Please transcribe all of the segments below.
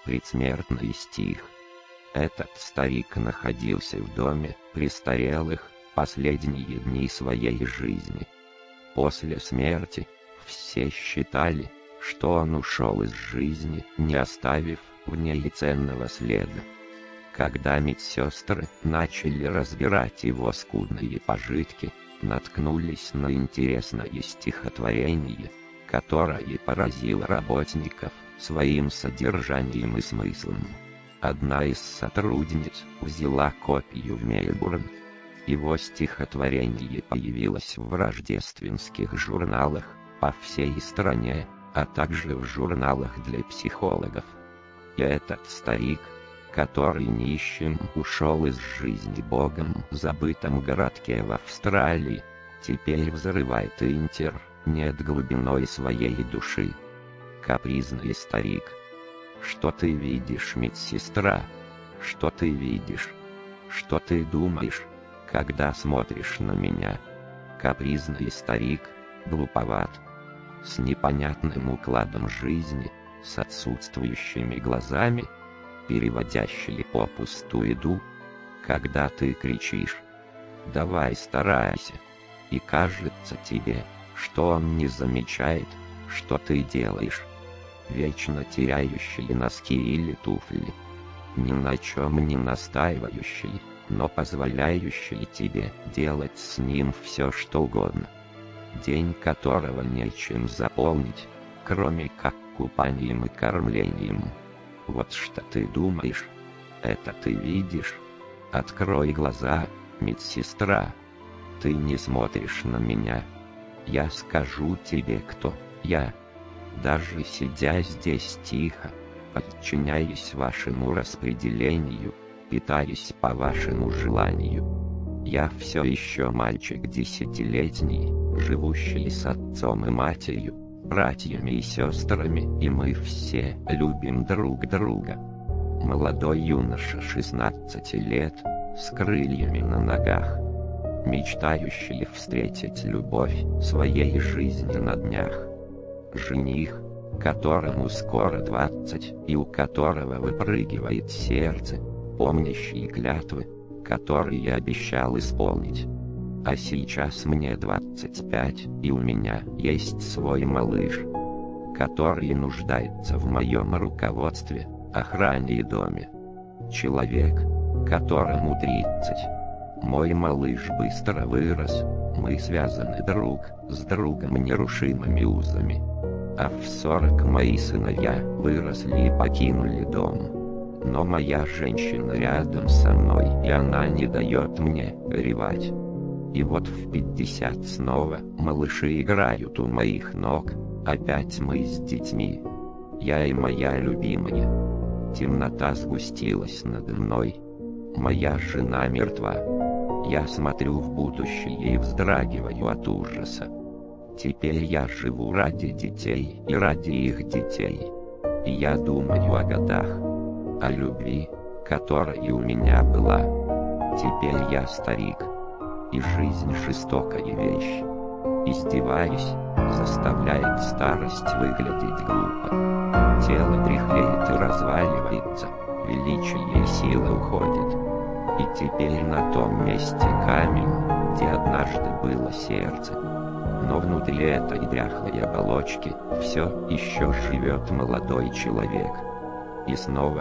Предсмертный стих. Этот старик находился в доме престарелых последние дни своей жизни. После смерти все считали, что он ушел из жизни, не оставив в ней ценного следа. Когда медсестры начали разбирать его скудные пожитки, наткнулись на интересное стихотворение, которое поразило работников своим содержанием и смыслом. Одна из сотрудниц взяла копию в Мельбурн. Его стихотворение появилось в рождественских журналах по всей стране, а также в журналах для психологов. И этот старик, который нищим ушел из жизни богом в забытом городке в Австралии, теперь взрывает интернет глубиной своей души. Капризный старик. Что ты видишь, медсестра? Что ты видишь? Что ты думаешь, когда смотришь на меня? Капризный старик, глуповат, с непонятным укладом жизни, с отсутствующими глазами, переводящий попусту еду. Когда ты кричишь: «Давай, старайся!» и кажется тебе, что он не замечает, что ты делаешь. Вечно теряющий носки или туфли, ни на чем не настаивающий, но позволяющий тебе делать с ним все что угодно. День которого нечем заполнить, кроме как купанием и кормлением. Вот что ты думаешь, это ты видишь? Открой глаза, медсестра. Ты не смотришь на меня. Я скажу тебе, кто я. Даже сидя здесь тихо, подчиняясь вашему распределению, питаясь по вашему желанию. Я все еще мальчик 10-летний, живущий с отцом и матерью, братьями и сестрами, и мы все любим друг друга. Молодой юноша 16 лет, с крыльями на ногах, мечтающий встретить любовь своей жизни на днях. Жених, которому скоро 20 и у которого выпрыгивает сердце, помнящий клятвы, которые обещал исполнить. А сейчас мне 25, и у меня есть свой малыш, который нуждается в моем руководстве, охране и доме. Человек, которому 30. Мой малыш быстро вырос, мы связаны друг с другом нерушимыми узами. А в 40 мои сыновья выросли и покинули дом. Но моя женщина рядом со мной, и она не дает мне горевать. И вот в 50 снова малыши играют у моих ног, опять мы с детьми. Я и моя любимая. Темнота сгустилась надо мной. Моя жена мертва. Я смотрю в будущее и вздрагиваю от ужаса. Теперь я живу ради детей и ради их детей. И я думаю о годах, о любви, которая у меня была. Теперь я старик, и жизнь жестокая вещь. Издеваясь, заставляет старость выглядеть глупо. Тело дряхлеет и разваливается, величие и сила уходит. И теперь на том месте камень, где однажды было сердце. Но внутри этой дряхлой оболочки все еще живет молодой человек. И снова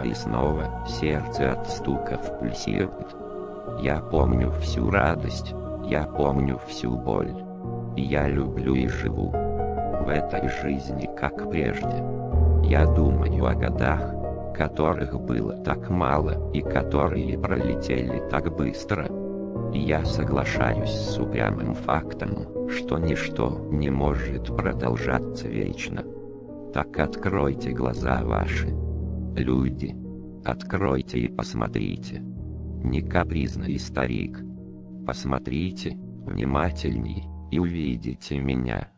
сердце от стуков пульсирует. Я помню всю радость, я помню всю боль. И я люблю и живу в этой жизни как прежде. Я думаю о годах, которых было так мало и которые пролетели так быстро. И я соглашаюсь с упрямым фактом, что ничто не может продолжаться вечно. Так откройте глаза ваши, люди, откройте и посмотрите. Не капризный старик. Посмотрите внимательней и увидите меня.